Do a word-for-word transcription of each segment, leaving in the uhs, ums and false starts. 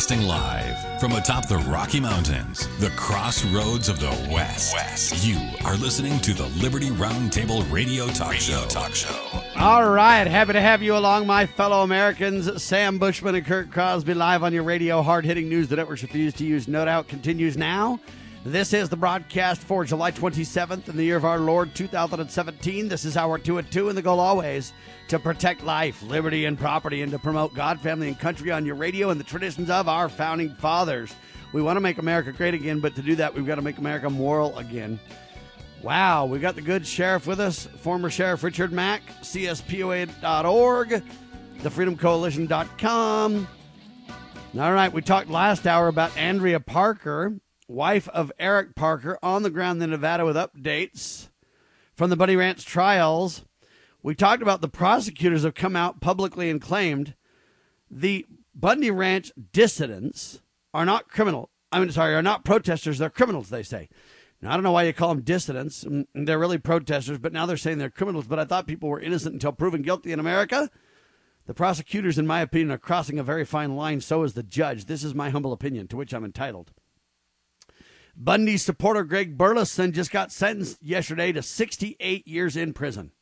Broadcasting live from atop the Rocky Mountains, the crossroads of the West. West. You are listening to the Liberty Roundtable Radio Talk Radio Show. Talk Show. All right, happy to have you along, my fellow Americans. Sam Bushman and Kurt Crosby live on your radio. Hard-hitting news the networks refuse to use, no doubt, continues now. This is the broadcast for July twenty-seventh in the year of our Lord two thousand seventeen. This is our two at two, and the goal always to protect life, liberty, and property, and to promote God, family, and country on your radio and the traditions of our founding fathers. We want to make America great again, but to do that, we've got to make America moral again. Wow, we got the good sheriff with us, former Sheriff Richard Mack, C S P O A dot org, the freedom coalition dot com. All right, we talked last hour about Andrea Parker, wife of Eric Parker, on the ground in Nevada with updates from the Bundy Ranch trials. We talked about the prosecutors have come out publicly and claimed the Bundy Ranch dissidents are not criminal. I mean, sorry, are not protesters. They're criminals, they say. Now, I don't know why you call them dissidents. They're really protesters, but now they're saying they're criminals. But I thought people were innocent until proven guilty in America. The prosecutors, in my opinion, are crossing a very fine line. So is the judge. This is my humble opinion, to which I'm entitled. Bundy supporter Greg Burleson just got sentenced yesterday to sixty-eight years in prison.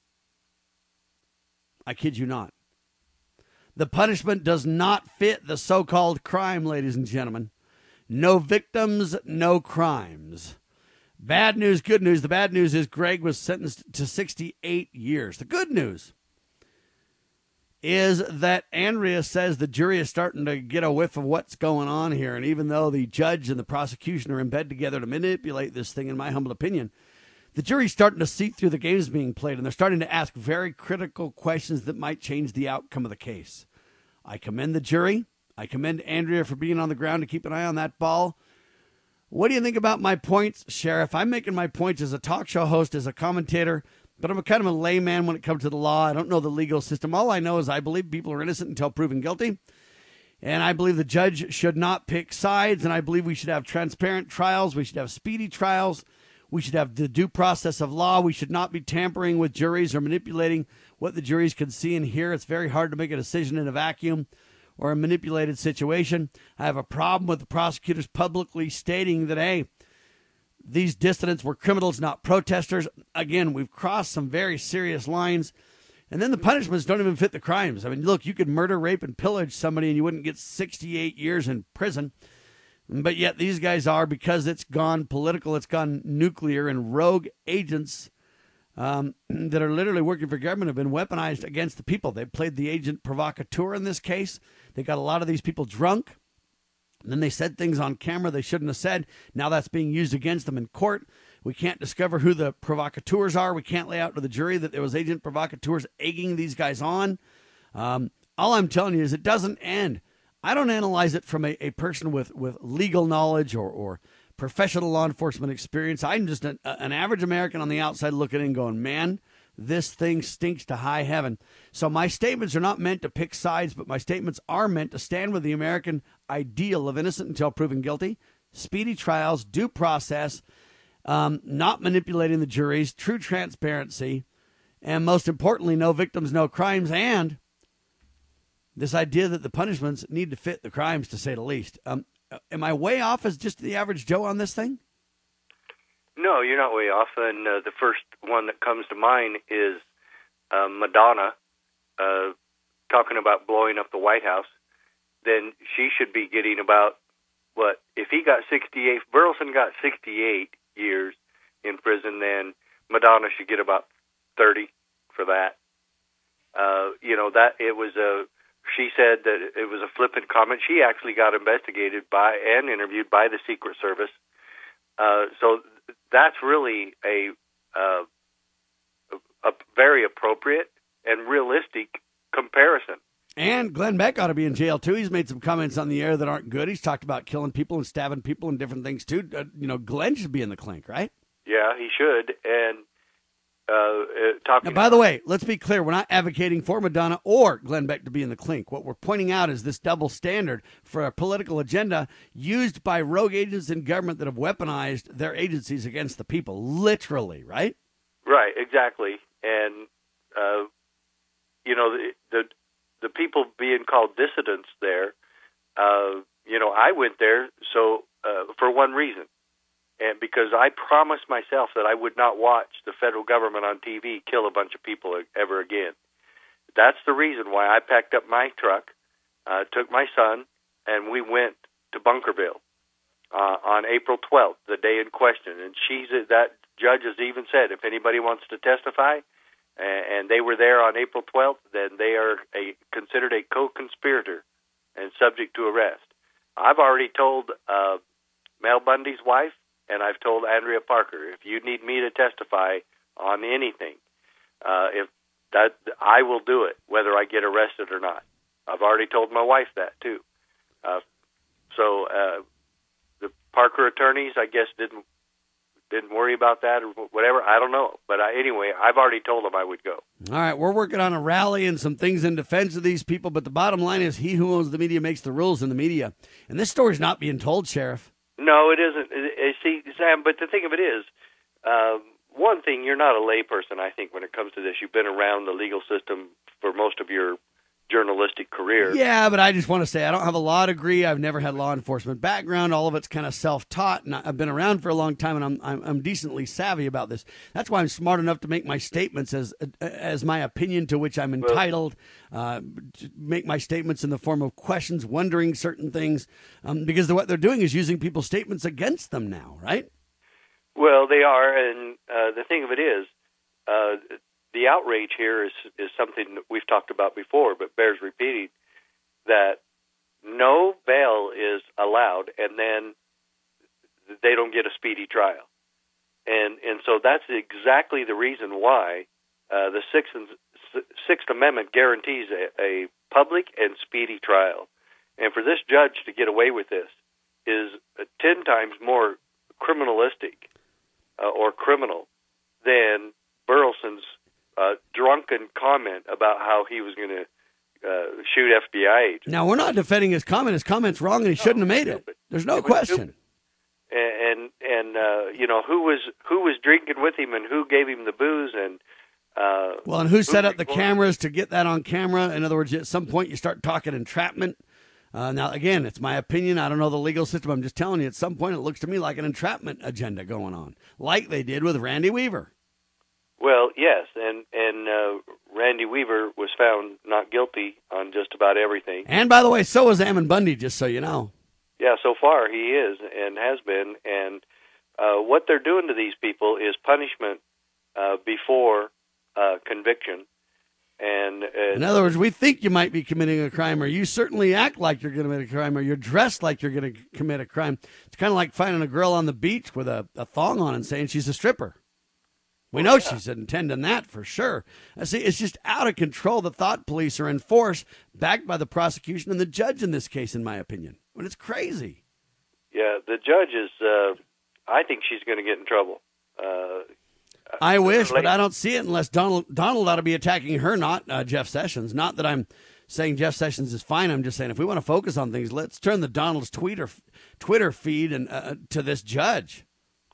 I kid you not. The punishment does not fit the so-called crime, ladies and gentlemen. No victims, no crimes. Bad news, good news. The bad news is Greg was sentenced to sixty-eight years. The good news is that Andrea says the jury is starting to get a whiff of what's going on here. And even though the judge and the prosecution are in bed together to manipulate this thing, in my humble opinion, the jury's starting to see through the games being played, and they're starting to ask very critical questions that might change the outcome of the case. I commend the jury. I commend Andrea for being on the ground to keep an eye on that ball. What do you think about my points, Sheriff? I'm making my points as a talk show host, as a commentator, but I'm a kind of a layman when it comes to the law. I don't know the legal system. All I know is I believe people are innocent until proven guilty, and I believe the judge should not pick sides, and I believe we should have transparent trials. We should have speedy trials. We should have the due process of law. We should not be tampering with juries or manipulating what the juries can see and hear. It's very hard to make a decision in a vacuum or a manipulated situation. I have a problem with the prosecutors publicly stating that, hey, these dissidents were criminals, not protesters. Again, we've crossed some very serious lines. And then the punishments don't even fit the crimes. I mean, look, you could murder, rape, and pillage somebody and you wouldn't get sixty-eight years in prison. But yet these guys are, because it's gone political, it's gone nuclear, and rogue agents um, that are literally working for government have been weaponized against the people. They played the agent provocateur in this case. They got a lot of these people drunk. And then they said things on camera they shouldn't have said. Now that's being used against them in court. We can't discover who the provocateurs are. We can't lay out to the jury that there was agent provocateurs egging these guys on. Um, all I'm telling you is it doesn't end. I don't analyze it from a, a person with, with legal knowledge or, or professional law enforcement experience. I'm just an, an average American on the outside looking in going, man, this thing stinks to high heaven. So my statements are not meant to pick sides, but my statements are meant to stand with the American ideal of innocent until proven guilty, speedy trials, due process, um, not manipulating the juries, true transparency, and most importantly, no victims, no crimes, and this idea that the punishments need to fit the crimes, to say the least. Um, am I way off as just the average Joe on this thing? No, you're not way off. And uh, the first one that comes to mind is uh, Madonna uh, talking about blowing up the White House. Then she should be getting about, what, if he got sixty-eight, Burleson got sixty-eight years in prison, then Madonna should get about thirty for that. Uh, you know, that it was a, she said that it was a flippant comment. She actually got investigated by and interviewed by the Secret Service. Uh, so that's really a, uh, a very appropriate and realistic comparison. And Glenn Beck ought to be in jail, too. He's made some comments on the air that aren't good. He's talked about killing people and stabbing people and different things, too. Uh, you know, Glenn should be in the clink, right? Yeah, he should. And uh, uh, talking. Now, by the way, let's be clear. We're not advocating for Madonna or Glenn Beck to be in the clink. What we're pointing out is this double standard for a political agenda used by rogue agents in government that have weaponized their agencies against the people, literally, right? Right, exactly. And, uh, you know, the, the the people being called dissidents there, uh, you know, I went there so uh, for one reason, and because I promised myself that I would not watch the federal government on T V kill a bunch of people ever again. That's the reason why I packed up my truck, uh, took my son, and we went to Bunkerville uh, on April twelfth, the day in question. And she's that judge has even said if anybody wants to testify, and they were there on April twelfth, then they are a, considered a co-conspirator and subject to arrest. I've already told uh, Mel Bundy's wife, and I've told Andrea Parker, if you need me to testify on anything, uh, if that I will do it, whether I get arrested or not. I've already told my wife that too. Uh, so uh, the Parker attorneys, I guess, didn't didn't worry about that or whatever. I don't know, but I, anyway, I've already told them I would go. All right, we're working on a rally and some things in defense of these people, but the bottom line is, he who owns the media makes the rules in the media, and this story's not being told, Sheriff. No, it isn't. It, it, see, Sam, but the thing of it is, uh, one thing, you're not a layperson, I think, when it comes to this. You've been around the legal system for most of your journalistic career. Yeah, but I just want to say I don't have a law degree. I've never had law enforcement background. All of it's kind of self-taught, and I've been around for a long time, and I'm I'm, I'm decently savvy about this. That's why I'm smart enough to make my statements as as my opinion to which I'm entitled. Uh, to make my statements in the form of questions, wondering certain things, um, because what they're doing is using people's statements against them now, right? Well, they are, and uh, the thing of it is, uh, the outrage here is is something that we've talked about before, but bears repeating, that no bail is allowed, and then they don't get a speedy trial. And and so that's exactly the reason why uh, the Sixth, and, Sixth Amendment guarantees a, a public and speedy trial. And for this judge to get away with this is ten times more criminalistic uh, or criminal than Burleson's uh, drunken comment about how he was going to uh, shoot F B I agents. Now, we're not defending his comment. His comment's wrong, and he shouldn't have made it. There's no question. And and uh, you know who was who was drinking with him, and who gave him the booze, and uh, well, and who, who set up the cameras to get that on camera? In other words, at some point you start talking entrapment. Uh, now, again, it's my opinion. I don't know the legal system. I'm just telling you. At some point, it looks to me like an entrapment agenda going on, like they did with Randy Weaver. Well, yes, and and uh, Randy Weaver was found not guilty on just about everything. And by the way, so was Ammon Bundy. Just so you know. Yeah, so far he is and has been, and uh, what they're doing to these people is punishment uh, before uh, conviction. And uh, in other words, we think you might be committing a crime, or you certainly act like you're going to commit a crime, or you're dressed like you're going to commit a crime. It's kind of like finding a girl on the beach with a, a thong on and saying she's a stripper. We know yeah. she's intending that for sure. I see, it's just out of control. The thought police are in force, backed by the prosecution and the judge in this case, in my opinion. But it's crazy. Yeah, the judge is, uh, I think she's going to get in trouble. Uh, I wish, but I don't see it unless Donald Donald ought to be attacking her, not uh, Jeff Sessions. Not that I'm saying Jeff Sessions is fine. I'm just saying if we want to focus on things, let's turn the Donald's Twitter, Twitter feed and uh, to this judge.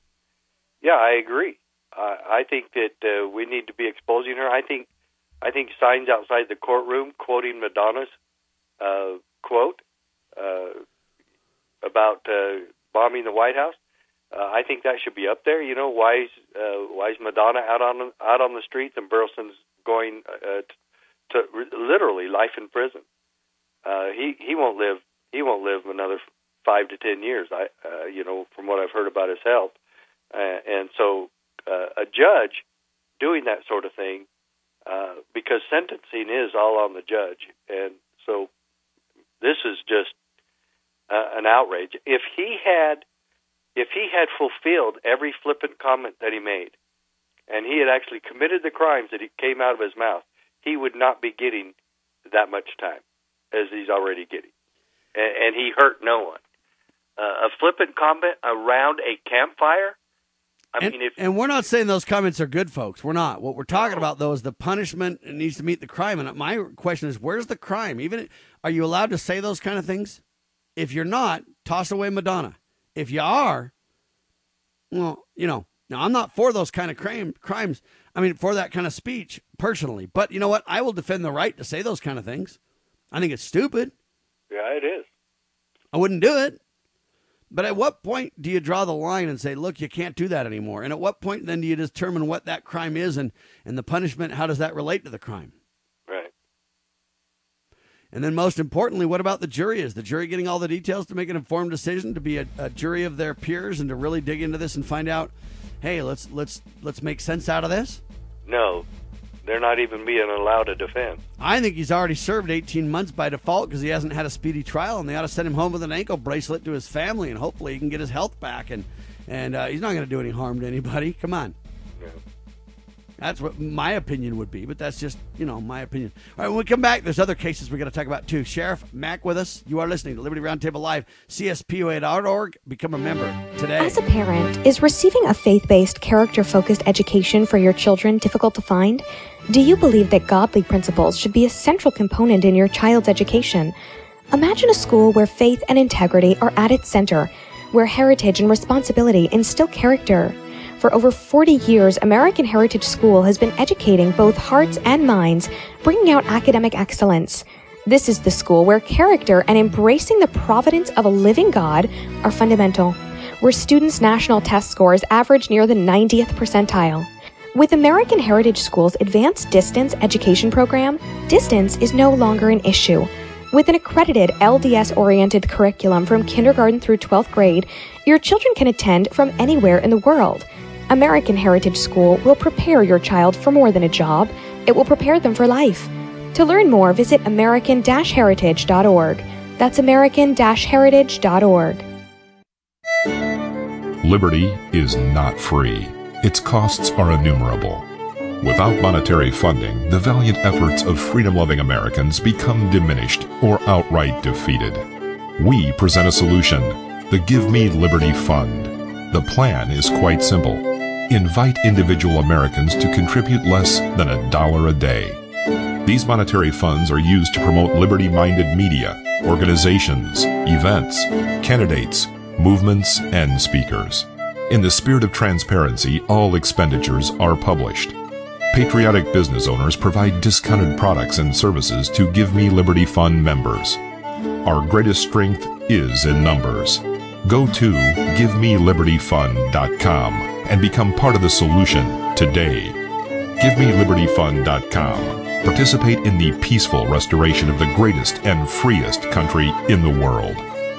Yeah, I agree. Uh, I think that uh, we need to be exposing her. I think I think signs outside the courtroom quoting Madonna's uh, quote uh, about uh, bombing the White House, uh, I think that should be up there. You know, why is, uh, why is Madonna out on out on the streets and Burleson's going uh, to, to literally life in prison? Uh, he he won't live he won't live another five to ten years. I uh, you know from what I've heard about his health, uh, and so. Uh, a judge doing that sort of thing, uh, because sentencing is all on the judge, and so this is just uh, an outrage. If he had, if he had fulfilled every flippant comment that he made, and he had actually committed the crimes that he came out of his mouth, he would not be getting that much time as he's already getting, and, and he hurt no one. Uh, a flippant comment around a campfire. I and, mean, if, and we're not saying those comments are good, folks. We're not. What we're talking about, though, is the punishment needs to meet the crime. And my question is, where's the crime? Even are you allowed to say those kind of things? If you're not, toss away Madonna. If you are, well, you know, now I'm not for those kind of crime, crimes. I mean, for that kind of speech, personally. But you know what? I will defend the right to say those kind of things. I think it's stupid. Yeah, it is. I wouldn't do it. But at what point do you draw the line and say, look, you can't do that anymore? And at what point then do you determine what that crime is and, and the punishment, how does that relate to the crime? Right. And then most importantly, what about the jury? Is the jury getting all the details to make an informed decision, to be a, a jury of their peers and to really dig into this and find out, hey, let's let's let's make sense out of this? No. They're not even being allowed to defend. I think he's already served eighteen months by default because he hasn't had a speedy trial, and they ought to send him home with an ankle bracelet to his family, and hopefully he can get his health back, and, and uh, he's not going to do any harm to anybody. Come on. Yeah. That's what my opinion would be, but that's just, you know, my opinion. All right, when we come back, there's other cases we got to talk about, too. Sheriff Mack with us. You are listening to Liberty Roundtable Live, C S P O A dot org. Become a member today. As a parent, is receiving a faith-based, character-focused education for your children difficult to find? Do you believe that godly principles should be a central component in your child's education? Imagine a school where faith and integrity are at its center, where heritage and responsibility instill character. For over forty years, American Heritage School has been educating both hearts and minds, bringing out academic excellence. This is the school where character and embracing the providence of a living God are fundamental, where students' national test scores average near the ninetieth percentile. With American Heritage School's Advanced Distance Education Program, distance is no longer an issue. With an accredited L D S-oriented curriculum from kindergarten through twelfth grade, your children can attend from anywhere in the world. American Heritage School will prepare your child for more than a job. It will prepare them for life. To learn more, visit American Heritage dot org. That's American Heritage dot org. Liberty is not free. Its costs are innumerable. Without monetary funding, the valiant efforts of freedom-loving Americans become diminished or outright defeated. We present a solution, the Give Me Liberty Fund. The plan is quite simple. Invite individual Americans to contribute less than a dollar a day. These monetary funds are used to promote liberty-minded media, organizations, events, candidates, movements, and speakers. In the spirit of transparency, all expenditures are published. Patriotic business owners provide discounted products and services to Give Me Liberty Fund members. Our greatest strength is in numbers. Go to give me liberty fund dot com and become part of the solution today. give me liberty fund dot com. Participate in the peaceful restoration of the greatest and freest country in the world.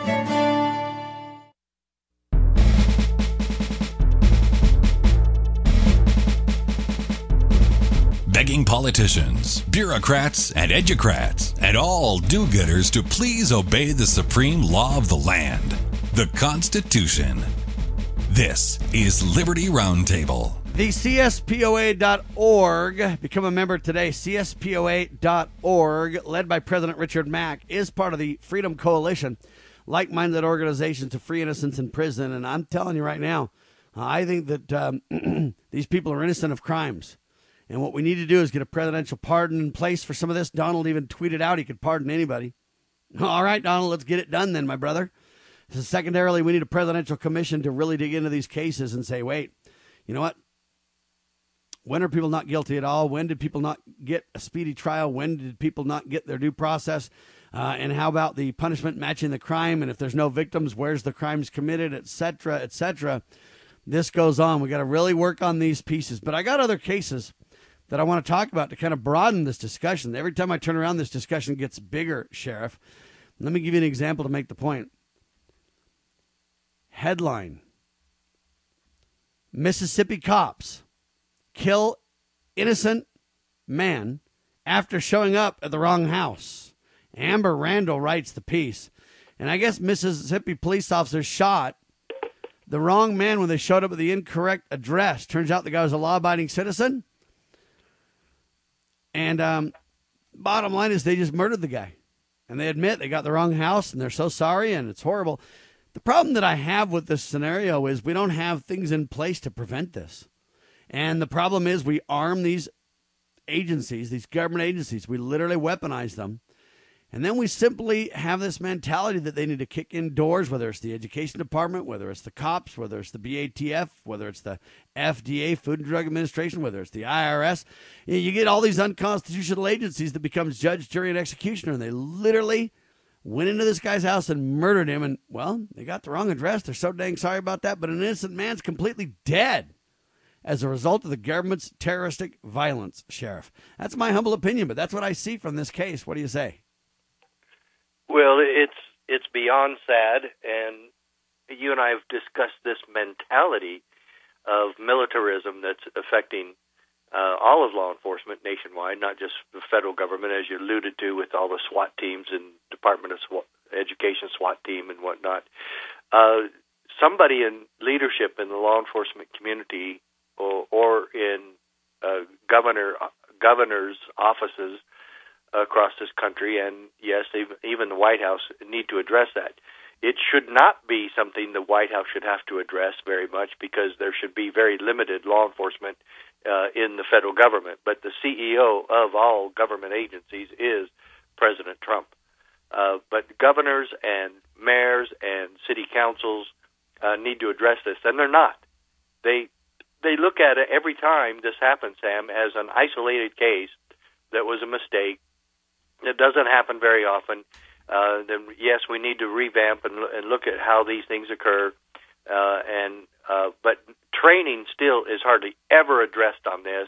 Begging politicians, bureaucrats, and educrats, and all do-gooders to please obey the supreme law of the land, the Constitution. This is Liberty Roundtable. The C S P O A dot org, become a member today, C S P O A dot org, led by President Richard Mack, is part of the Freedom Coalition, like-minded organizations to free innocents in prison. And I'm telling you right now, I think that um, these people are innocent of crimes. And what we need to do is get a presidential pardon in place for some of this. Donald even tweeted out he could pardon anybody. All right, Donald, let's get it done then, my brother. So secondarily, we need a presidential commission to really dig into these cases and say, wait, you know what? When are people not guilty at all? When did people not get a speedy trial? When did people not get their due process? Uh, and how about the punishment matching the crime? And if there's no victims, where's the crimes committed, et cetera, et cetera? This goes on. We got to really work on these pieces. But I got other cases that I want to talk about to kind of broaden this discussion. Every time I turn around, this discussion gets bigger, Sheriff. Let me give you an example to make the point. Headline: Mississippi cops kill innocent man after showing up at the wrong house. Amber Randall writes the piece. And I guess Mississippi police officers shot the wrong man when they showed up at the incorrect address. Turns out the guy was a law-abiding citizen. And um, bottom line is they just murdered the guy. And they admit they got the wrong house, and they're so sorry, and it's horrible. The problem that I have with this scenario is we don't have things in place to prevent this. And the problem is we arm these agencies, these government agencies. We literally weaponize them. And then we simply have this mentality that they need to kick in doors, whether it's the education department, whether it's the cops, whether it's the B A T F, whether it's the F D A, Food and Drug Administration, whether it's the I R S. You get all these unconstitutional agencies that becomes judge, jury, and executioner, and they literally went into this guy's house and murdered him. And, well, they got the wrong address. They're so dang sorry about that. But an innocent man's completely dead as a result of the government's terroristic violence, Sheriff. That's my humble opinion, but that's what I see from this case. What do you say? Well, it's it's beyond sad, and you and I have discussed this mentality of militarism that's affecting uh, all of law enforcement nationwide, not just the federal government, as you alluded to, with all the SWAT teams and Department of SWAT, Education SWAT team and whatnot. Uh, somebody in leadership in the law enforcement community or, or in uh, governor governors' offices across this country, and yes, even, even the White House, need to address that. It should not be something the White House should have to address very much, because there should be very limited law enforcement uh, in the federal government. But the C E O of all government agencies is President Trump. Uh, but governors and mayors and city councils uh, need to address this, and they're not. They they look at it every time this happens, Sam, as an isolated case that was a mistake. It doesn't happen very often. Uh, then yes, we need to revamp and, and look at how these things occur. Uh, and uh, but training still is hardly ever addressed on this.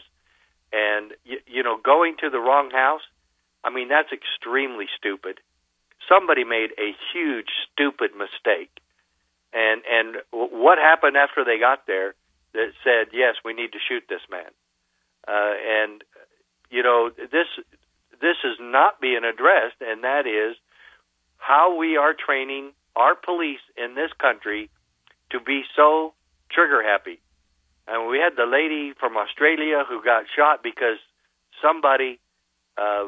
And you, you know, going to the wrong house, I mean, that's extremely stupid. Somebody made a huge stupid mistake. And and what happened after they got there that said, yes, we need to shoot this man? Uh, and you know, this this is not being addressed, and that is how we are training our police in this country to be so trigger happy. And we had the lady from Australia who got shot because somebody, uh,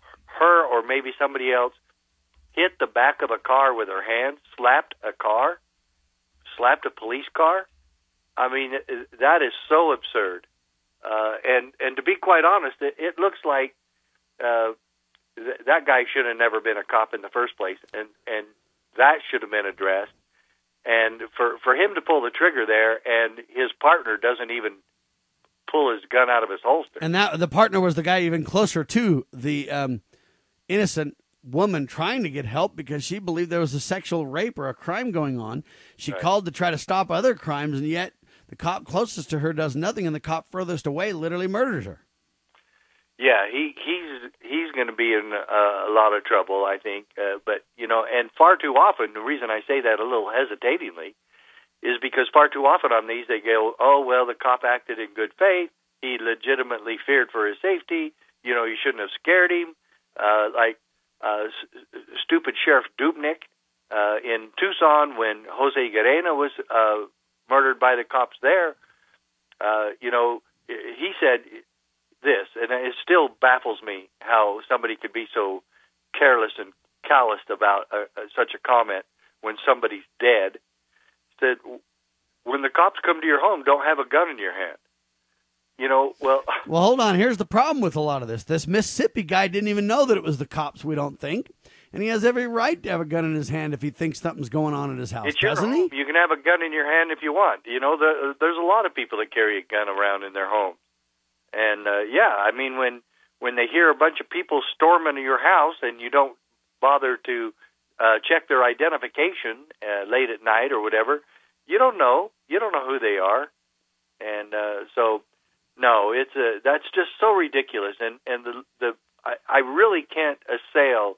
her or maybe somebody else, hit the back of a car with her hand, slapped a car, slapped a police car. I mean, that is so absurd. Uh, and, and to be quite honest, it, it looks like uh, th- that guy should have never been a cop in the first place, and, and that should have been addressed. And for, for him to pull the trigger there, and his partner doesn't even pull his gun out of his holster. And that the partner was the guy even closer to the um, innocent woman trying to get help because she believed there was a sexual rape or a crime going on. She Right. called to try to stop other crimes, and yet the cop closest to her does nothing, and the cop furthest away literally murders her. Yeah, he he's he's going to be in uh, a lot of trouble, I think. Uh, but you know, and far too often, the reason I say that a little hesitatingly is because far too often on these they go, oh well, the cop acted in good faith. He legitimately feared for his safety. You know, you shouldn't have scared him. Uh, like uh, s- stupid Sheriff Dubnik uh, in Tucson when Jose Guerrero was uh, murdered by the cops there. Uh, you know, he said this, and it still baffles me how somebody could be so careless and calloused about uh, uh, such a comment when somebody's dead. Said, when the cops come to your home, don't have a gun in your hand. You know, well... Well, hold on. Here's the problem with a lot of this. This Mississippi guy didn't even know that it was the cops, we don't think. And he has every right to have a gun in his hand if he thinks something's going on at his house, it's your doesn't home. he? You can have a gun in your hand if you want. You know, the, there's a lot of people that carry a gun around in their homes. And, uh, yeah, I mean, when when they hear a bunch of people storming your house and you don't bother to uh, check their identification uh, late at night or whatever, you don't know. You don't know who they are. And uh, so, no, it's a, that's just so ridiculous. And, and the, the I, I really can't assail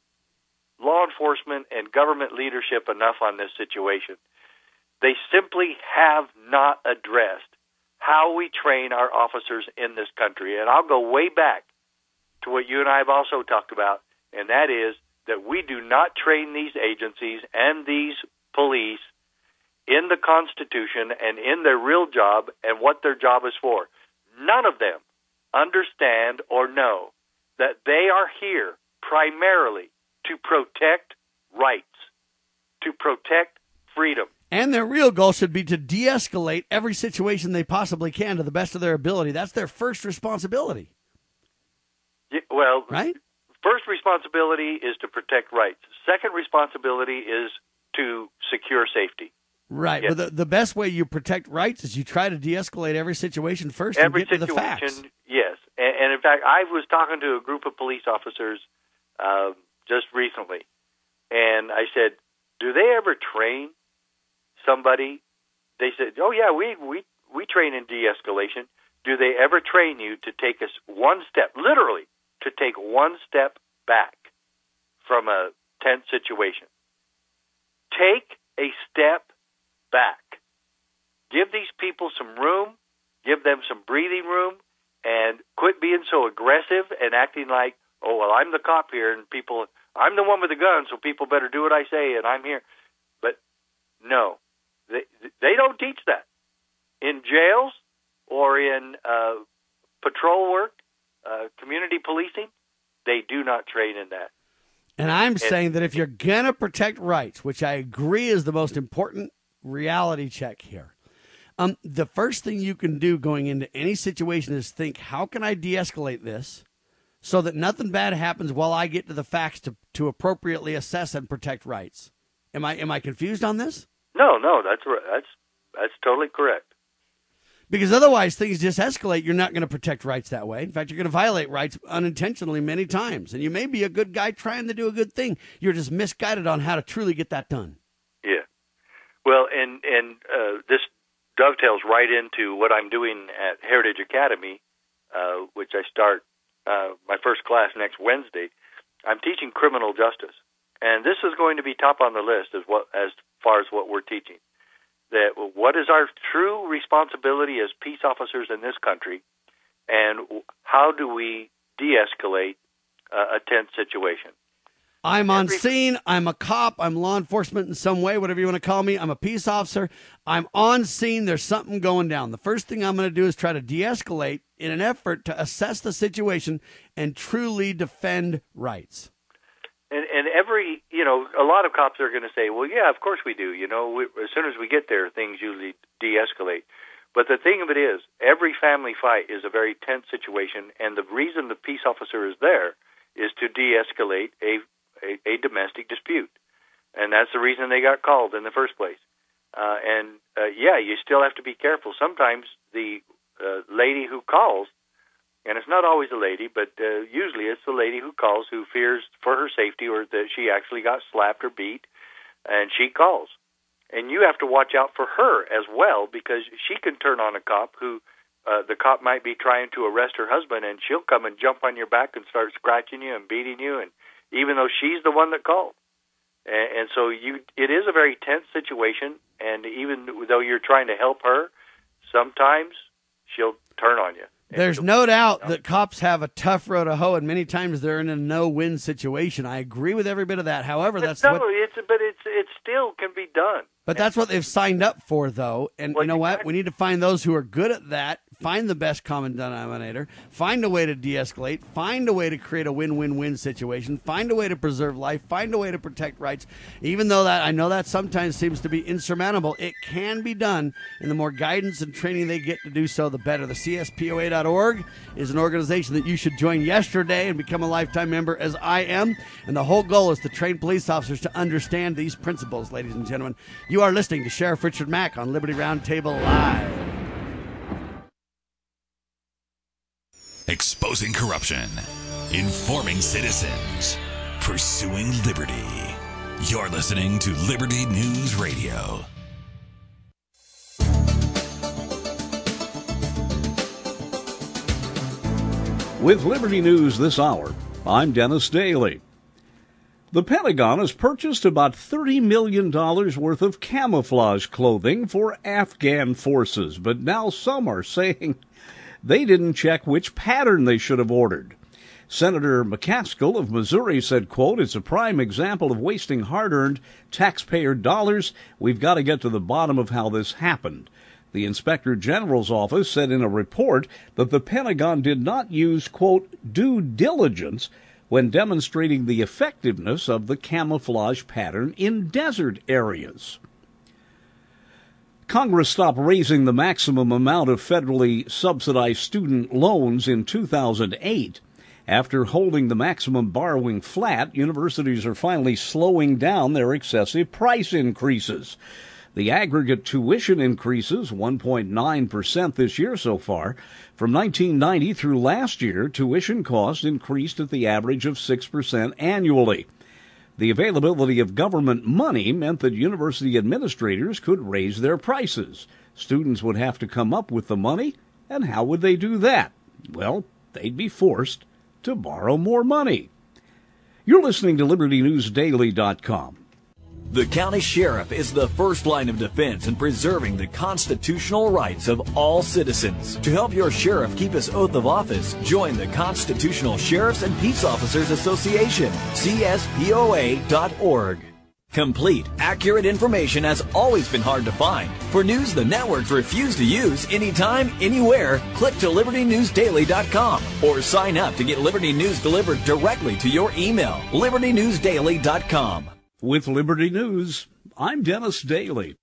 law enforcement and government leadership enough on this situation. They simply have not addressed how we train our officers in this country. And I'll go way back to what you and I have also talked about, and that is that we do not train these agencies and these police in the Constitution and in their real job and what their job is for. None of them understand or know that they are here primarily to protect rights, to protect freedom. And their real goal should be to de-escalate every situation they possibly can to the best of their ability. That's their first responsibility. Yeah, well, right? First responsibility is to protect rights. Second responsibility is to secure safety. Right. Yes. But the, the best way you protect rights is you try to de-escalate every situation first every and get situation, to the facts. Yes. And, and in fact, I was talking to a group of police officers uh, just recently, And I said, do they ever train somebody? They said, oh, yeah, we, we, we train in de-escalation. Do they ever train you to take us one step, literally, to take one step back from a tense situation? Take a step back. Give these people some room, give them some breathing room, and quit being so aggressive and acting like, oh, well, I'm the cop here, and people, I'm the one with the gun, so people better do what I say, and I'm here. But no, they, they don't teach that. In jails or in uh, patrol work, uh, community policing, they do not train in that. And I'm and, saying that if you're going to protect rights, which I agree is the most important reality check here, um, the first thing you can do going into any situation is think, how can I de-escalate this so that nothing bad happens while I get to the facts to, to appropriately assess and protect rights? Am I am I confused on this? No, no, that's that's that's totally correct. Because otherwise things just escalate. You're not going to protect rights that way. In fact, you're going to violate rights unintentionally many times. And you may be a good guy trying to do a good thing. You're just misguided on how to truly get that done. Yeah. Well, and, and uh, this dovetails right into what I'm doing at Heritage Academy, uh, which I start uh, my first class next Wednesday. I'm teaching criminal justice. And this is going to be top on the list as, what, as far as what we're teaching. That what is our true responsibility as peace officers in this country, and how do we de-escalate uh, a tense situation? I'm on scene. I'm a cop. I'm law enforcement in some way, whatever you want to call me. I'm a peace officer. I'm on scene. There's something going down. The first thing I'm going to do is try to de-escalate in an effort to assess the situation and truly defend rights. And, and every, you know, a lot of cops are going to say, well, yeah, of course we do. You know, we, as soon as we get there, things usually de-escalate. But the thing of it is, every family fight is a very tense situation, and the reason the peace officer is there is to de-escalate a, a, a domestic dispute. And that's the reason they got called in the first place. Uh, and, uh, yeah, you still have to be careful. Sometimes the uh, lady who calls, and it's not always a lady, but uh, usually it's the lady who calls who fears for her safety or that she actually got slapped or beat, and she calls. And you have to watch out for her as well, because she can turn on a cop who, uh, the cop might be trying to arrest her husband, and she'll come and jump on your back and start scratching you and beating you, and even though she's the one that called. And, and so you, it is a very tense situation, and even though you're trying to help her, sometimes she'll turn on you. There's no doubt that cops have a tough row to hoe, and many times they're in a no-win situation. I agree with every bit of that. However, but that's no, what... it's but it's it still can be done. But that's what they've signed up for, though. And well, you know exactly. what? We need to find those who are good at that, find the best common denominator, find a way to de-escalate, find a way to create a win-win-win situation, find a way to preserve life, find a way to protect rights. Even though that I know that sometimes seems to be insurmountable, it can be done. And the more guidance and training they get to do so, the better. The C S P O A dot org is an organization that you should join yesterday and become a lifetime member, as I am. And the whole goal is to train police officers to understand these principles, ladies and gentlemen. You are listening to Sheriff Richard Mack on Liberty Roundtable Live. Exposing corruption, informing citizens, pursuing liberty. You're listening to Liberty News Radio. With Liberty News this hour, I'm Dennis Daly. The Pentagon has purchased about thirty million dollars worth of camouflage clothing for Afghan forces, but now some are saying they didn't check which pattern they should have ordered. Senator McCaskill of Missouri said, quote, "It's a prime example of wasting hard-earned taxpayer dollars. We've got to get to the bottom of how this happened." The Inspector General's office said in a report that the Pentagon did not use, quote, "due diligence" when demonstrating the effectiveness of the camouflage pattern in desert areas. Congress stopped raising the maximum amount of federally subsidized student loans in two thousand eight. After holding the maximum borrowing flat, universities are finally slowing down their excessive price increases. The aggregate tuition increases one point nine percent this year so far. From nineteen ninety through last year, tuition costs increased at the average of six percent annually. The availability of government money meant that university administrators could raise their prices. Students would have to come up with the money, and how would they do that? Well, they'd be forced to borrow more money. You're listening to Liberty News Daily dot com. The county sheriff is the first line of defense in preserving the constitutional rights of all citizens. To help your sheriff keep his oath of office, join the Constitutional Sheriffs and Peace Officers Association, C S P O A dot org. Complete, accurate information has always been hard to find. For news the networks refuse to use anytime, anywhere, click to Liberty News Daily dot com or sign up to get Liberty News delivered directly to your email, Liberty News Daily dot com. With Liberty News, I'm Dennis Daly.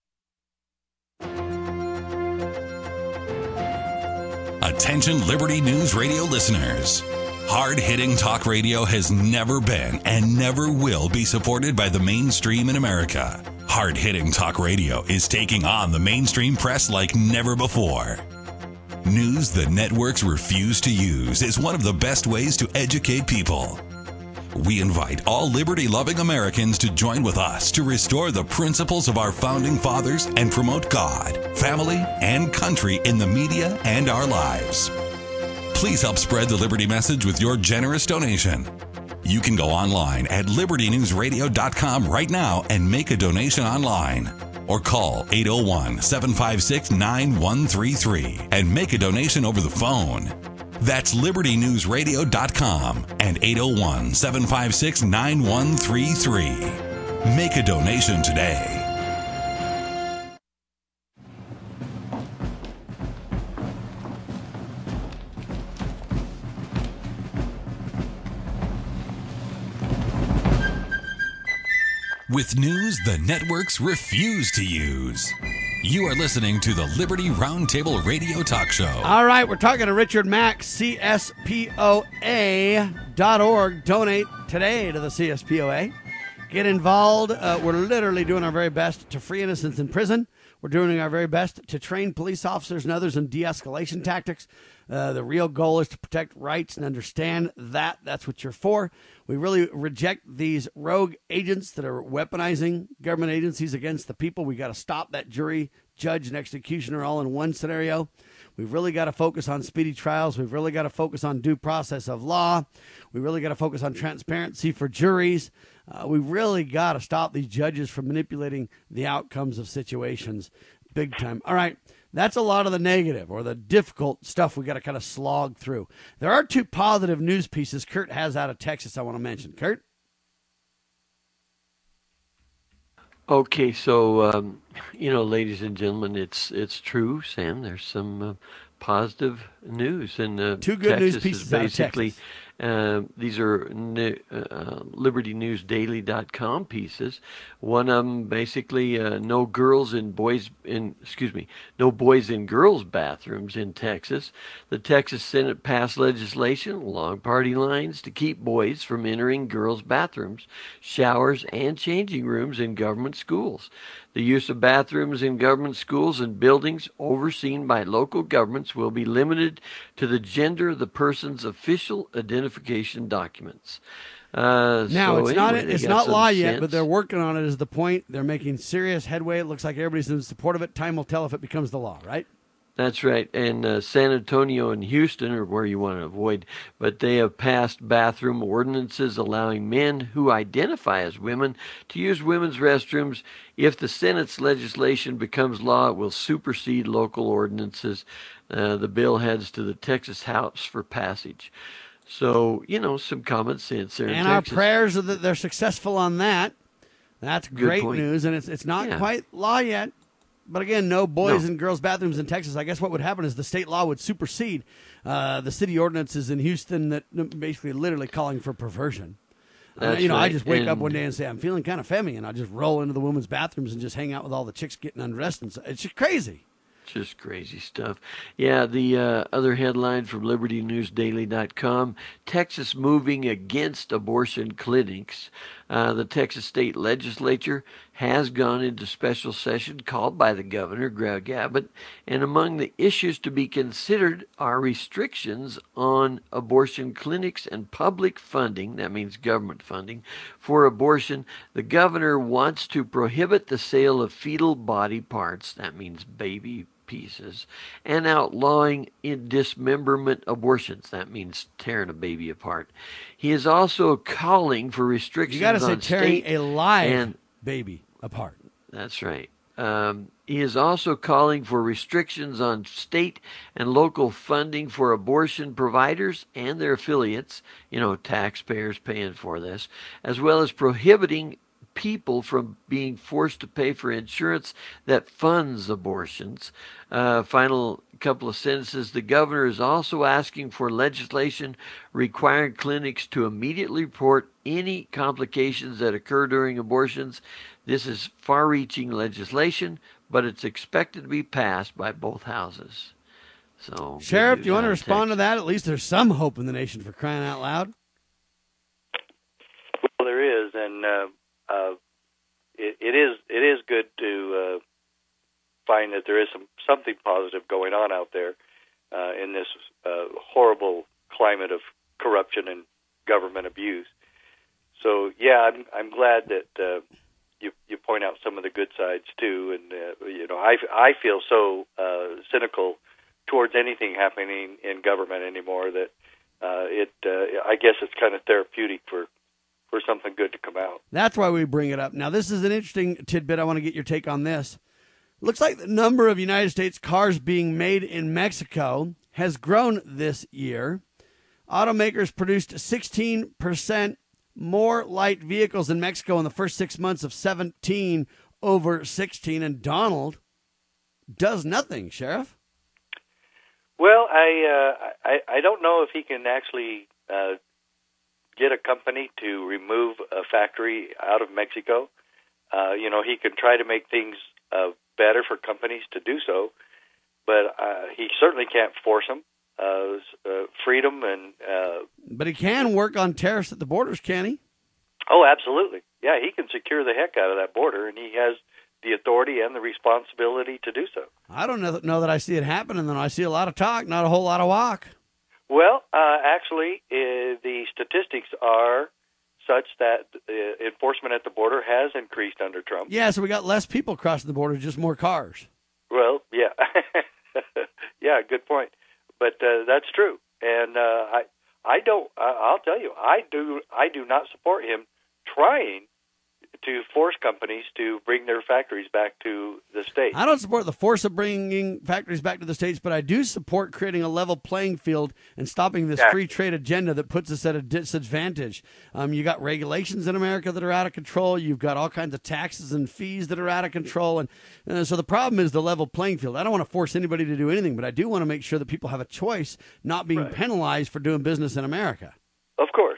Attention Liberty News Radio listeners. Hard-hitting talk radio has never been and never will be supported by the mainstream in America. Hard-hitting talk radio is taking on the mainstream press like never before. News the networks refuse to use is one of the best ways to educate people. We invite all liberty-loving Americans to join with us to restore the principles of our founding fathers and promote God, family, and country in the media and our lives. Please help spread the Liberty message with your generous donation. You can go online at Liberty News Radio dot com right now and make a donation online. Or call eight oh one, seven five six, nine one three three and make a donation over the phone. That's Liberty News Radio dot com and eight oh one, seven five six, nine one three three. Make a donation today. With news the networks refuse to use. You are listening to the Liberty Roundtable Radio Talk Show. All right, we're talking to Richard Mack, C S P O A dot org. Donate today to the C S P O A. Get involved. Uh, we're literally doing our very best to free innocents in prison. We're doing our very best to train police officers and others in de-escalation tactics. Uh, the real goal is to protect rights and understand that. That's what you're for. We really reject these rogue agents that are weaponizing government agencies against the people. We got to stop that jury, judge, and executioner all in one scenario. We've really got to focus on speedy trials. We've really got to focus on due process of law. We really got to focus on transparency for juries. Uh, we really got to stop these judges from manipulating the outcomes of situations big time. All right. That's a lot of the negative or the difficult stuff we got to kind of slog through. There are two positive news pieces Kurt has out of Texas I want to mention. Kurt? Okay, so, um, you know, ladies and gentlemen, it's it's true, Sam. There's some uh, positive news. And uh, two good Texas news pieces is basically, out of Texas. Uh, these are ne- uh, Liberty News Daily dot com pieces. One of them basically uh, no girls in boys in excuse me no boys in girls bathrooms in Texas. The Texas Senate passed legislation along party lines to keep boys from entering girls' bathrooms, showers, and changing rooms in government schools. The use of bathrooms in government schools and buildings overseen by local governments will be limited to the gender of the person's official identification documents. Uh, now, so it's anyway, not they it's got not some law yet, sense. but they're working on it is the point. They're making serious headway. It looks like everybody's in support of it. Time will tell if it becomes the law, right? That's right. And uh, San Antonio and Houston are where you want to avoid, but they have passed bathroom ordinances allowing men who identify as women to use women's restrooms. If the Senate's legislation becomes law, it will supersede local ordinances. Uh, the bill heads to the Texas House for passage. So, you know, some common sense there in And our Texas. prayers are that they're successful on that. That's Good great point. news, and it's it's not Yeah. quite law yet. But again, no boys No. and girls bathrooms in Texas. I guess what would happen is the state law would supersede uh, the city ordinances in Houston that basically literally calling for perversion. Uh, That's you know, I right. just wake up And- one day and say, I'm feeling kind of femmy, and I just roll into the women's bathrooms and just hang out with all the chicks getting undressed. And so, it's just crazy. Just crazy stuff. Yeah, the uh, other headline from Liberty News Daily dot com, Texas moving against abortion clinics. Uh, the Texas state legislature has gone into special session called by the governor, Greg Abbott, and among the issues to be considered are restrictions on abortion clinics and public funding, that means government funding, for abortion. The governor wants to prohibit the sale of fetal body parts, that means baby pieces, and outlawing in dismemberment abortions, that means tearing a baby apart. He is also calling for restrictions You got to say on tearing state a live and baby apart. That's right. Um, he is also calling for restrictions on state and local funding for abortion providers and their affiliates, you know, taxpayers paying for this, as well as prohibiting people from being forced to pay for insurance that funds abortions. Uh, final couple of sentences. The governor is also asking for legislation requiring clinics to immediately report any complications that occur during abortions. This is far-reaching legislation, but it's expected to be passed by both houses. So, Sheriff, do you want to respond to that? At least there's some hope in the nation, for crying out loud. Well, there is, and uh, uh, it, it is it is good to uh, find that there is some something positive going on out there uh, in this uh, horrible climate of corruption and government abuse. So, yeah, I'm I'm glad that uh, you you point out some of the good sides too. And uh, you know, I I feel so uh, cynical towards anything happening in government anymore that uh, it uh, I guess it's kind of therapeutic for. for something good to come out. That's why we bring it up. Now, this is an interesting tidbit. I want to get your take on this. Looks like the number of United States cars being made in Mexico has grown this year. Automakers produced sixteen percent more light vehicles in Mexico in the first six months of seventeen over sixteen, and Donald does nothing, Sheriff. Well, I uh, I, I don't know if he can actually uh, get a company to remove a factory out of Mexico. Uh, you know, he can try to make things uh, better for companies to do so, but uh, he certainly can't force them. Uh, uh, freedom and... Uh, but he can work on tariffs at the borders, can he? Oh, absolutely. Yeah, he can secure the heck out of that border, and he has the authority and the responsibility to do so. I don't know, know that I see it happening, though. I see a lot of talk, not a whole lot of walk. Well, uh, actually, uh, the statistics are such that uh, enforcement at the border has increased under Trump. Yeah, so we got less people crossing the border, just more cars. Well, yeah. Yeah, good point. But uh, that's true. And uh, I I don't, I'll tell you, I do, I do not support him trying to force companies to bring their factories back to the States. I don't support the force of bringing factories back to the States, but I do support creating a level playing field and stopping this exactly. free trade agenda that puts us at a disadvantage. Um, you got regulations in America that are out of control. You've got all kinds of taxes and fees that are out of control. And uh, so the problem is the level playing field. I don't want to force anybody to do anything, but I do want to make sure that people have a choice, not being right. penalized for doing business in America. Of course.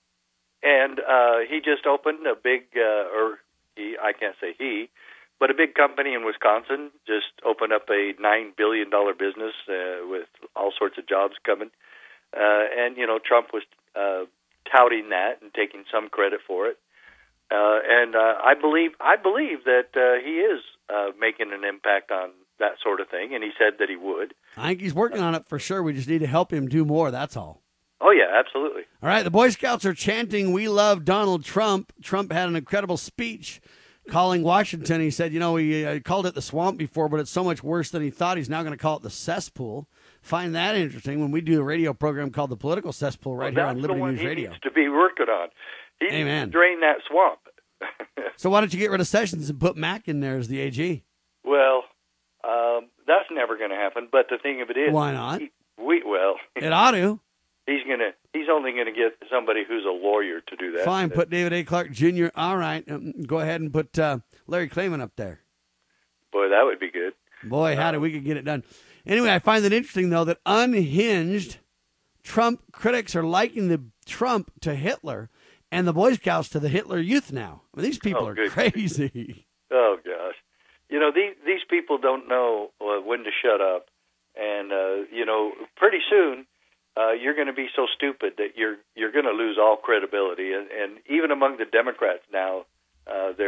And uh, he just opened a big, uh, or he, I can't say he, but a big company in Wisconsin just opened up a nine billion dollars business uh, with all sorts of jobs coming. Uh, and, you know, Trump was uh, touting that and taking some credit for it. Uh, and uh, I believe I believe that uh, he is uh, making an impact on that sort of thing, and he said that he would. I think he's working on it for sure. We just need to help him do more, that's all. Oh, yeah, absolutely. All right, the Boy Scouts are chanting, "We love Donald Trump." Trump had an incredible speech calling Washington. He said, you know, he uh, called it the swamp before, but it's so much worse than he thought. He's now going to call it the cesspool. Find that interesting when we do a radio program called The Political Cesspool right well, here on Liberty the one News he Radio. Needs to be working on. He Amen. needs to drain that swamp. So why don't you get rid of Sessions and put Mack in there as the A G? Well, um, that's never going to happen. But the thing of it is, why not? He, we well, it ought to. He's gonna. He's only going to get somebody who's a lawyer to do that. Fine, put David A. Clark Junior All right, um, go ahead and put uh, Larry Klayman up there. Boy, that would be good. Boy, howdy, we could get it done. Anyway, I find it interesting, though, that unhinged Trump critics are liking the Trump to Hitler and the Boy Scouts to the Hitler Youth now. I mean, these people oh, are good. crazy. Oh, gosh. You know, these, these people don't know uh, when to shut up. And, uh, you know, pretty soon, Uh, you're going to be so stupid that you're you're going to lose all credibility, and, and even among the Democrats now, uh, they're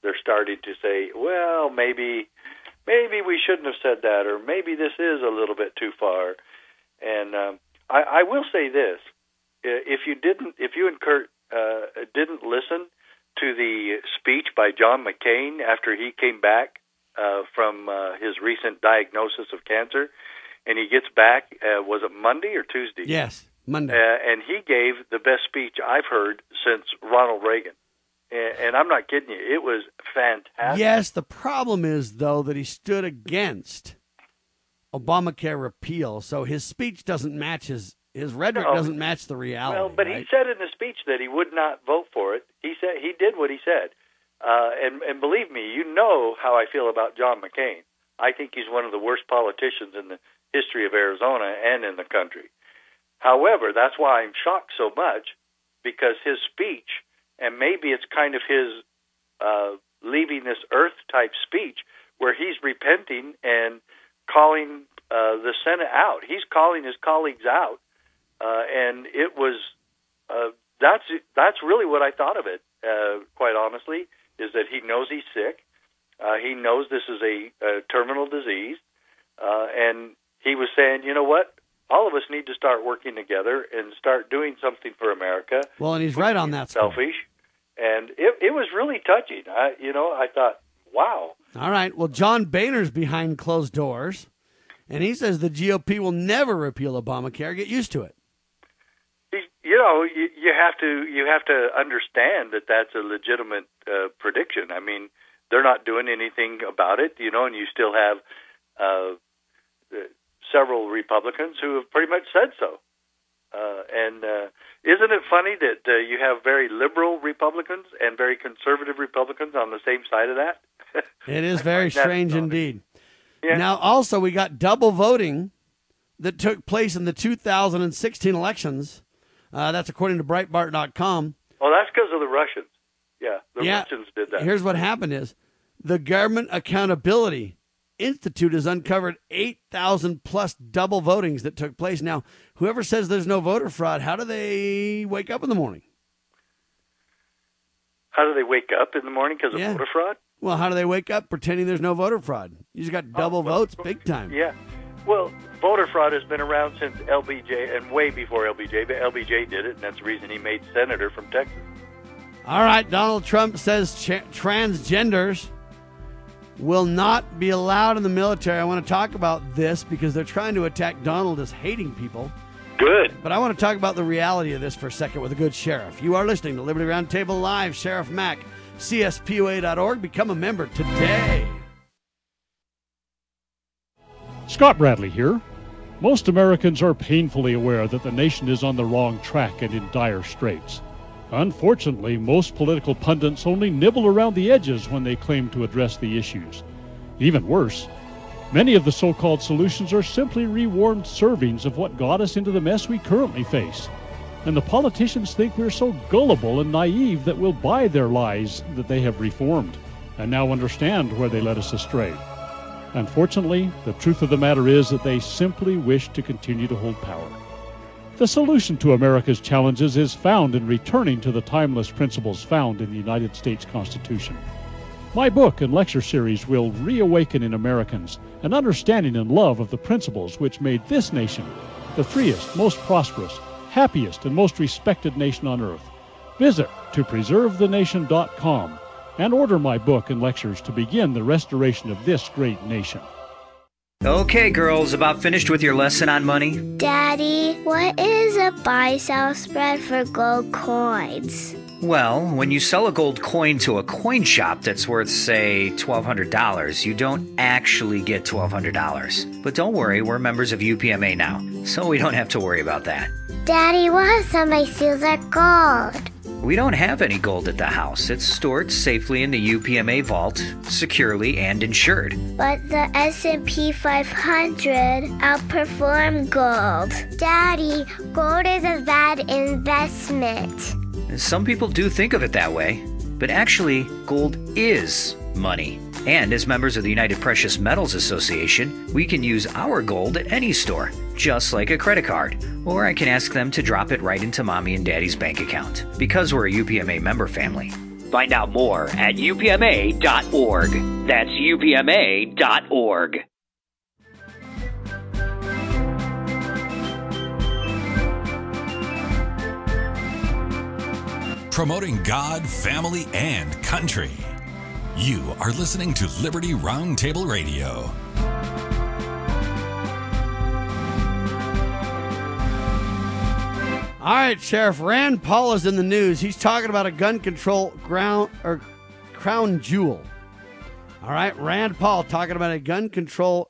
they're starting to say, well, maybe maybe we shouldn't have said that, or maybe this is a little bit too far. And um, I, I will say this: if you didn't, if you and Kurt uh, didn't listen to the speech by John McCain after he came back uh, from uh, his recent diagnosis of cancer, and he gets back, uh, was it Monday or Tuesday? Yes, Monday. Uh, and he gave the best speech I've heard since Ronald Reagan. And, and I'm not kidding you. It was fantastic. Yes, the problem is, though, that he stood against Obamacare repeal, so his speech doesn't match his, his rhetoric No. doesn't match the reality. Well, but right? he said in the speech that he would not vote for it. He said he did what he said. Uh, and, and believe me, you know how I feel about John McCain. I think he's one of the worst politicians in the history of Arizona and in the country. However, that's why I'm shocked so much, because his speech, and maybe it's kind of his uh, leaving this earth type speech, where he's repenting and calling uh, the Senate out. He's calling his colleagues out, uh, and it was uh, that's that's really what I thought of it. Uh, quite honestly, is that he knows he's sick. Uh, he knows this is a, a terminal disease, uh, and he was saying, you know what? All of us need to start working together and start doing something for America. Well, and he's right on that score. Selfish, and it, it was really touching. I, you know, I thought, wow. All right. Well, John Boehner's behind closed doors, and he says the G O P will never repeal Obamacare. Get used to it. You know, you, you have to you have to understand that that's a legitimate uh, prediction. I mean, they're not doing anything about it, you know, and you still have uh, several Republicans who have pretty much said so. Uh, and uh, isn't it funny that uh, you have very liberal Republicans and very conservative Republicans on the same side of that? It is very strange indeed. Yeah. Now, also, we got double voting that took place in the two thousand sixteen elections. Uh, that's according to Breitbart dot com. Well, that's because of the Russians. Yeah, the yeah. Russians did that. Here's what happened is the Government Accountability Institute has uncovered eight thousand plus double votings that took place. Now, whoever says there's no voter fraud, how do they wake up in the morning? How do they wake up in the morning because of Yeah. voter fraud? Well, how do they wake up pretending there's no voter fraud? You just got double Oh, well, votes, big time. Yeah. Well, voter fraud has been around since L B J and way before L B J, but L B J did it, and that's the reason he made senator from Texas. All right, Donald Trump says ch- transgenders will not be allowed in the military. I want to talk about this because they're trying to attack Donald as hating people. Good. But I want to talk about the reality of this for a second with a good sheriff. You are listening to Liberty Roundtable Live. Sheriff Mack, C S P O A dot org. Become a member today. Scott Bradley here. Most Americans are painfully aware that the nation is on the wrong track and in dire straits. Unfortunately, most political pundits only nibble around the edges when they claim to address the issues. Even worse, many of the so-called solutions are simply rewarmed servings of what got us into the mess we currently face. And the politicians think we're so gullible and naive that we'll buy their lies that they have reformed and now understand where they led us astray. Unfortunately, the truth of the matter is that they simply wish to continue to hold power. The solution to America's challenges is found in returning to the timeless principles found in the United States Constitution. My book and lecture series will reawaken in Americans an understanding and love of the principles which made this nation the freest, most prosperous, happiest, and most respected nation on earth. Visit to preserve the nation dot com and order my book and lectures to begin the restoration of this great nation. Okay, girls, about finished with your lesson on money? Daddy, what is a buy-sell spread for gold coins? Well, when you sell a gold coin to a coin shop that's worth, say, twelve hundred dollars, you don't actually get twelve hundred dollars. But don't worry, we're members of U P M A now, so we don't have to worry about that. Daddy, what if somebody steals our gold? We don't have any gold at the house. It's stored safely in the U P M A vault, securely and insured. But the S and P five hundred outperformed gold. Daddy, gold is a bad investment. Some people do think of it that way, but actually, gold is money. And as members of the United Precious Metals Association, we can use our gold at any store, just like a credit card. Or I can ask them to drop it right into Mommy and Daddy's bank account, because we're a U P M A member family. Find out more at U P M A dot org. That's U P M A dot org. Promoting God, family, and country. You are listening to Liberty Roundtable Radio. All right, Sheriff, Rand Paul is in the news. He's talking about a gun control ground or crown jewel. All right, Rand Paul talking about a gun control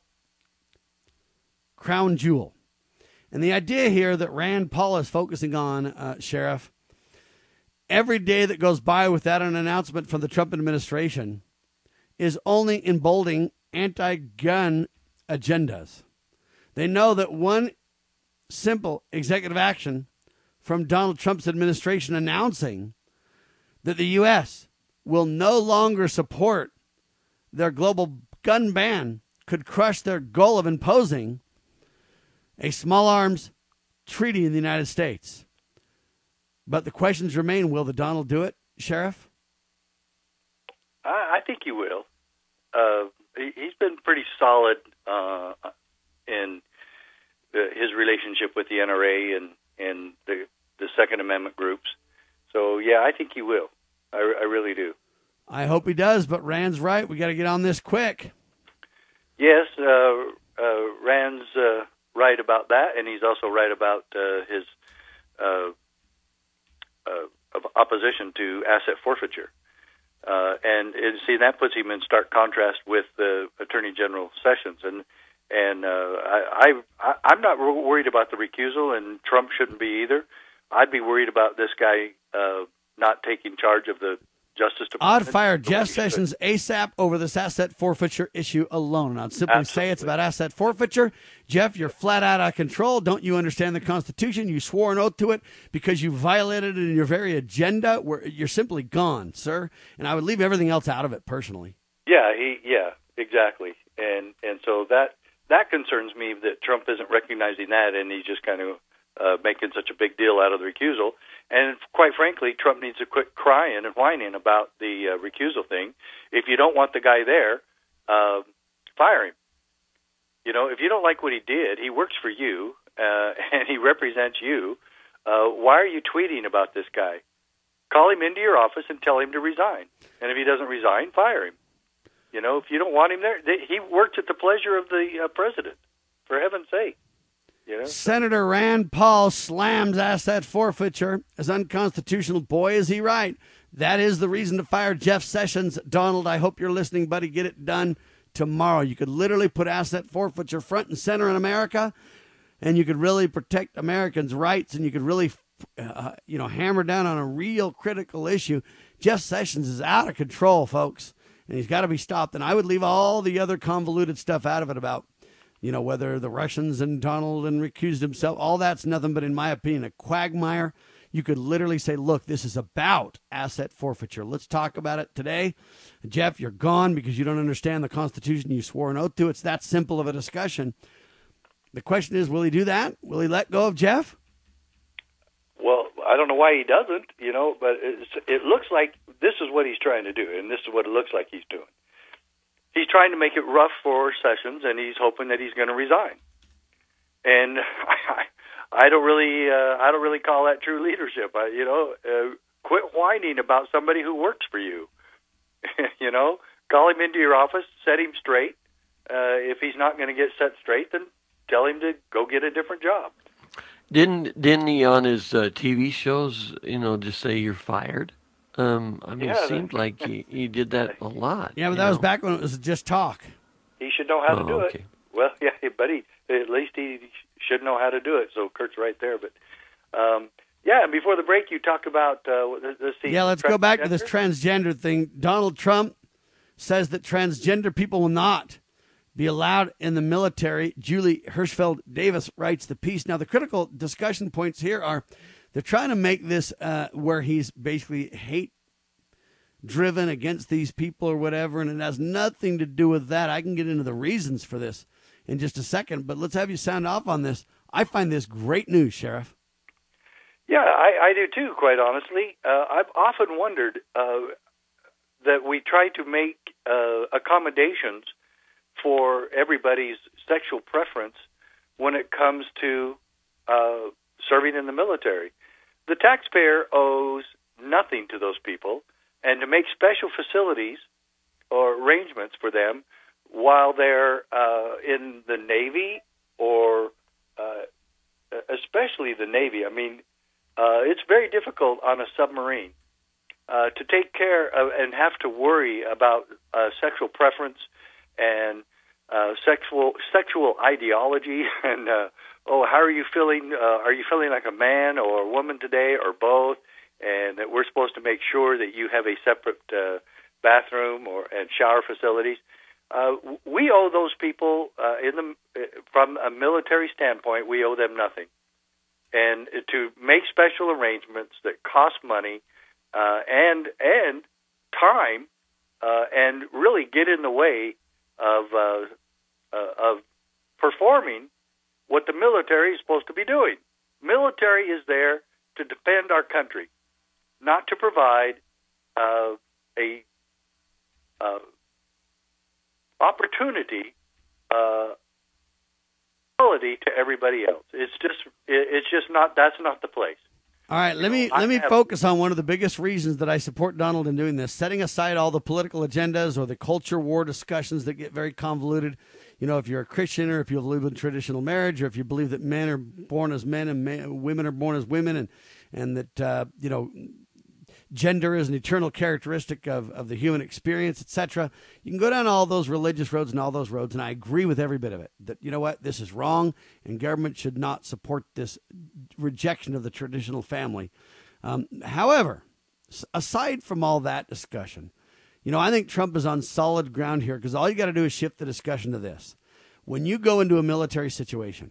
crown jewel. And the idea here that Rand Paul is focusing on, uh, Sheriff, every day that goes by without an announcement from the Trump administration is only emboldening anti-gun agendas. They know that one simple executive action from Donald Trump's administration announcing that the U S will no longer support their global gun ban could crush their goal of imposing a small arms treaty in the United States. But the questions remain, will the Donald do it, Sheriff? I, I think he will. Uh, he, he's been pretty solid uh, in the, his relationship with the N R A and, and the the Second Amendment groups. So, yeah, I think he will. I, I really do. I hope he does, but Rand's right. We got to get on this quick. Yes, uh, uh, Rand's uh, right about that, and he's also right about uh, his uh, uh, opposition to asset forfeiture. Uh, and, and see, that puts him in stark contrast with the Attorney General Sessions. And and uh, I, I, I'm not worried about the recusal, and Trump shouldn't be either. I'd be worried about this guy uh, not taking charge of the Justice Department. I'd fire Jeff Sessions ASAP over this asset forfeiture issue alone. And I'd simply Absolutely. say it's about asset forfeiture. Jeff, you're flat out of control. Don't you understand the Constitution? You swore an oath to it because you violated it in your very agenda. Where you're simply gone, sir. And I would leave everything else out of it personally. Yeah, he, yeah, exactly. And and so that that concerns me that Trump isn't recognizing that, and he's just kind of Uh, making such a big deal out of the recusal. And quite frankly, Trump needs to quit crying and whining about the uh, recusal thing. If you don't want the guy there, uh, fire him. You know, if you don't like what he did, he works for you, uh, and he represents you. Uh, why are you tweeting about this guy? Call him into your office and tell him to resign. And if he doesn't resign, fire him. You know, if you don't want him there, they, he works at the pleasure of the uh, president, for heaven's sake. You know? Senator Rand Paul slams asset forfeiture as unconstitutional. Boy, is he right. That is the reason to fire Jeff Sessions. Donald, I hope you're listening, buddy. Get it done tomorrow. You could literally put asset forfeiture front and center in America, and you could really protect Americans' rights, and you could really, uh, you know, hammer down on a real critical issue. Jeff Sessions is out of control, folks, and he's got to be stopped. And I would leave all the other convoluted stuff out of it about, you know, whether the Russians and Donald and recused himself, all that's nothing but, in my opinion, a quagmire. You could literally say, look, this is about asset forfeiture. Let's talk about it today. Jeff, you're gone because you don't understand the Constitution. You swore an oath to. It's that simple of a discussion. The question is, will he do that? Will he let go of Jeff? Well, I don't know why he doesn't, you know, but it's, it looks like this is what he's trying to do, and this is what it looks like he's doing. He's trying to make it rough for Sessions, and he's hoping that he's going to resign. And I, I don't really, uh, I don't really call that true leadership. I, you know, uh, quit whining about somebody who works for you. You know, call him into your office, set him straight. Uh, if he's not going to get set straight, then tell him to go get a different job. Didn't didn't he on his uh, T V shows, you know, just say you're fired? Um, I mean, yeah, it seemed like he, he did that a lot. Yeah, but that know? was back when it was just talk. He should know how oh, to do okay. it. Well, yeah, but he, at least he should know how to do it. So Kurt's right there. But um, yeah, and before the break, you talked about uh, this. Yeah, let's go back to this transgender thing. Donald Trump says that transgender people will not be allowed in the military. Julie Hirschfeld Davis writes the piece. Now, the critical discussion points here are they're trying to make this uh, where he's basically hate-driven against these people or whatever, and it has nothing to do with that. I can get into the reasons for this in just a second, but let's have you sound off on this. I find this great news, Sheriff. Yeah, I, I do too, quite honestly. Uh, I've often wondered, uh, that we try to make uh, accommodations for everybody's sexual preference when it comes to uh, serving in the military. The taxpayer owes nothing to those people, and to make special facilities or arrangements for them while they're uh, in the Navy or uh, especially the Navy. I mean, uh, it's very difficult on a submarine uh, to take care of and have to worry about uh, sexual preference and uh, sexual sexual ideology and uh, oh, how are you feeling? Uh, are you feeling like a man or a woman today, or both? And that we're supposed to make sure that you have a separate uh, bathroom or and shower facilities. Uh, we owe those people, uh, in the from a military standpoint, we owe them nothing. And to make special arrangements that cost money uh, and and time, uh, and really get in the way of uh, uh, of performing what the military is supposed to be doing. Military is there to defend our country, not to provide uh, a uh, opportunity uh, ability to everybody else. It's just it's just not that's not the place. All right, let me let me focus on one of the biggest reasons that I support Donald in doing this, setting aside all the political agendas or the culture war discussions that get very convoluted. You know, if you're a Christian or if you believe in traditional marriage or if you believe that men are born as men and men, women are born as women and, and that, uh, you know, gender is an eternal characteristic of, of the human experience, et cetera. You can go down all those religious roads and all those roads, and I agree with every bit of it, that, you know what, this is wrong, and government should not support this rejection of the traditional family. Um, however, aside from all that discussion, you know, I think Trump is on solid ground here because all you got to do is shift the discussion to this. When you go into a military situation,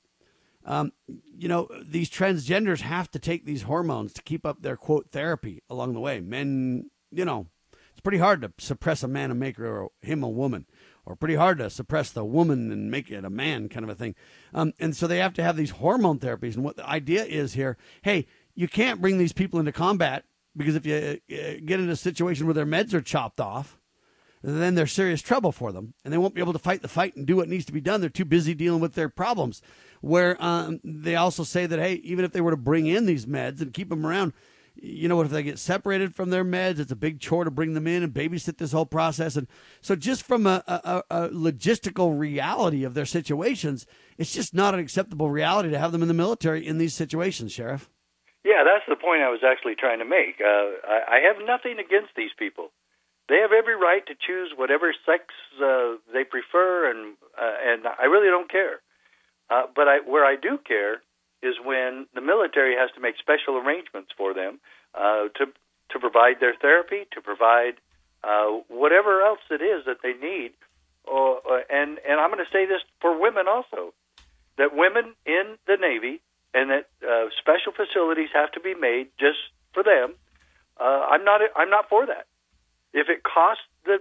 Um, you know, these transgenders have to take these hormones to keep up their, quote, therapy along the way. Men, you know, it's pretty hard to suppress a man and make her, him a woman, or pretty hard to suppress the woman and make it a man kind of a thing. Um, and so they have to have these hormone therapies. And what the idea is here, hey, you can't bring these people into combat because if you uh, get in a situation where their meds are chopped off, then there's serious trouble for them, and they won't be able to fight the fight and do what needs to be done. They're too busy dealing with their problems. Where um, they also say that, hey, even if they were to bring in these meds and keep them around, you know what, if they get separated from their meds, it's a big chore to bring them in and babysit this whole process. And so just from a, a, a logistical reality of their situations, it's just not an acceptable reality to have them in the military in these situations, Sheriff. Yeah, that's the point I was actually trying to make. Uh, I, I have nothing against these people. They have every right to choose whatever sex uh, they prefer, and uh, and I really don't care. Uh, but I, where I do care is when the military has to make special arrangements for them uh, to to provide their therapy, to provide uh, whatever else it is that they need. Or, uh, and and I'm going to say this for women also, that women in the Navy and that uh, special facilities have to be made just for them. Uh, I'm not I'm not for that. If it costs the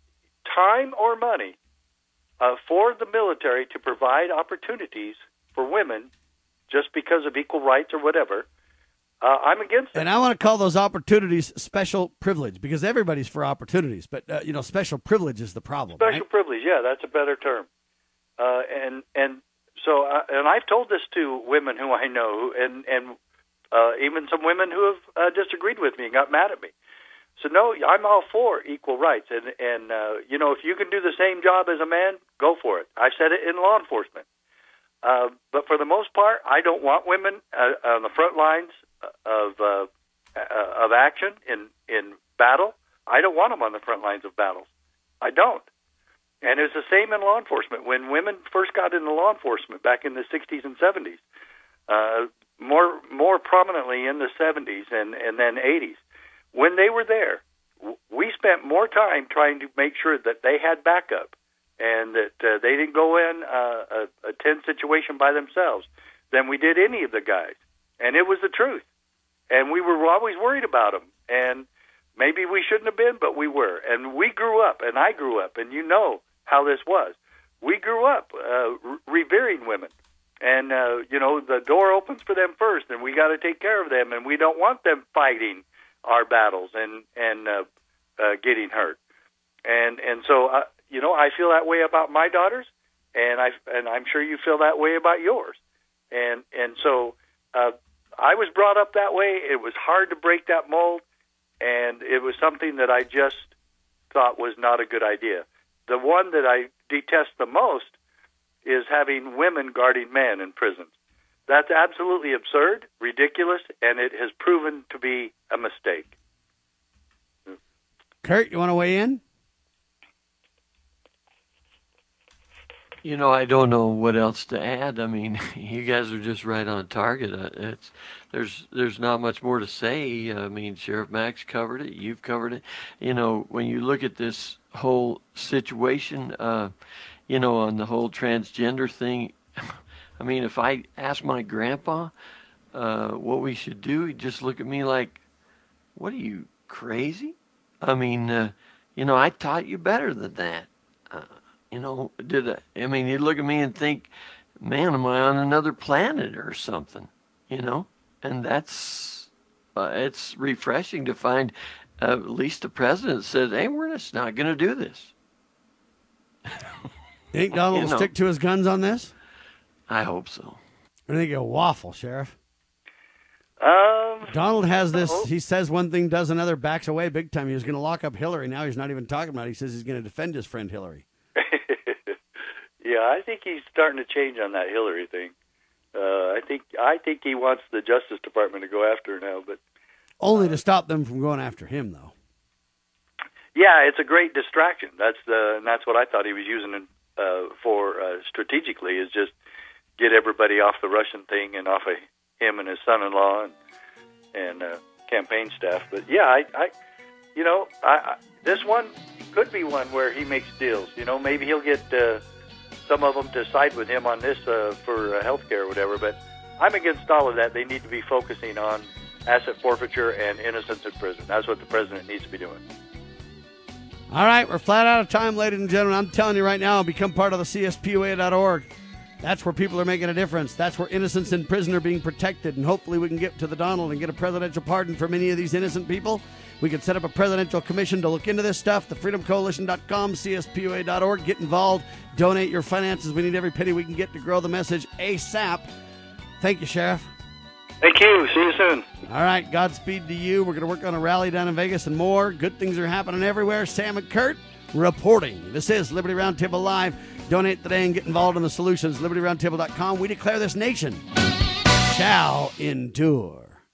time or money uh, for the military to provide opportunities for women just because of equal rights or whatever, uh, I'm against it. And I want to call those opportunities special privilege because everybody's for opportunities. But, uh, you know, special privilege is the problem. Special right? privilege, yeah, that's a better term. Uh, and and so, uh, and I've told this to women who I know, and, and uh, even some women who have uh, disagreed with me and got mad at me. So, no, I'm all for equal rights. And, and uh, you know, if you can do the same job as a man, go for it. I've said it in law enforcement. Uh, but for the most part, I don't want women uh, on the front lines of uh, uh, of action in, in battle. I don't want them on the front lines of battles. I don't. And it's the same in law enforcement. When women first got into law enforcement back in the sixties and seventies, uh, more more prominently in the seventies and, and then eighties, when they were there, we spent more time trying to make sure that they had backup and that uh, they didn't go in uh, a, a tense situation by themselves than we did any of the guys. And it was the truth. And we were always worried about them. And maybe we shouldn't have been, but we were. And we grew up, and I grew up, and you know how this was. We grew up uh, re- revering women. And, uh, you know, the door opens for them first, and we got to take care of them, and we don't want them fighting our battles and and uh, uh, getting hurt. And and so, uh, you know, I feel that way about my daughters, and, I, and I'm sure you feel that way about yours. And, and so uh, I was brought up that way. It was hard to break that mold, and it was something that I just thought was not a good idea. The one that I detest the most is having women guarding men in prisons. That's absolutely absurd, ridiculous, and it has proven to be a mistake. Kurt, you want to weigh in? You know, I don't know what else to add. I mean, you guys are just right on target. Uh, It's there's there's not much more to say. I mean, Sheriff Max covered it. You've covered it. You know, when you look at this whole situation, uh, you know, on the whole transgender thing, I mean, if I ask my grandpa uh, what we should do, he'd just look at me like, "What are you, crazy?" I mean, uh, you know, I taught you better than that. Uh, You know, did I, I mean, he'd look at me and think, man, am I on another planet or something, you know? And that's, uh, it's refreshing to find uh, at least the president says, hey, we're just not going to do this. Think Donald You will know. stick to his guns on this? I hope so. I think he'll waffle, Sheriff. Um, Donald has this, he says one thing, does another, backs away big time. He was going to lock up Hillary. Now he's not even talking about it. He says he's going to defend his friend Hillary. Yeah, I think he's starting to change on that Hillary thing. Uh, I think I think he wants the Justice Department to go after her now, but Only to stop them from going after him, though. yeah, it's a great distraction. That's the and that's what I thought he was using it uh, for uh, strategically, is just get everybody off the Russian thing and off of him and his son-in-law and and uh, campaign staff. But yeah, I, I you know, I, I this one could be one where he makes deals. You know, maybe he'll get uh, some of them to side with him on this uh, for uh, health care or whatever. But I'm against all of that. They need to be focusing on asset forfeiture and innocence in prison. That's what the president needs to be doing. All right, we're flat out of time, ladies and gentlemen. I'm telling you right now, become part of the C S P O A dot org. That's where people are making a difference. That's where innocents in prison are being protected. And hopefully we can get to the Donald and get a presidential pardon for many of these innocent people. We can set up a presidential commission to look into this stuff. the freedom coalition dot com, C S P O A dot org. Get involved. Donate your finances. We need every penny we can get to grow the message ASAP. Thank you, Sheriff. Thank you. See you soon. All right, Godspeed to you. We're going to work on a rally down in Vegas and more. Good things are happening everywhere. Sam and Kurt reporting. This is Liberty Roundtable Live. Donate today and get involved in the solutions. liberty roundtable dot com. We declare this nation shall endure.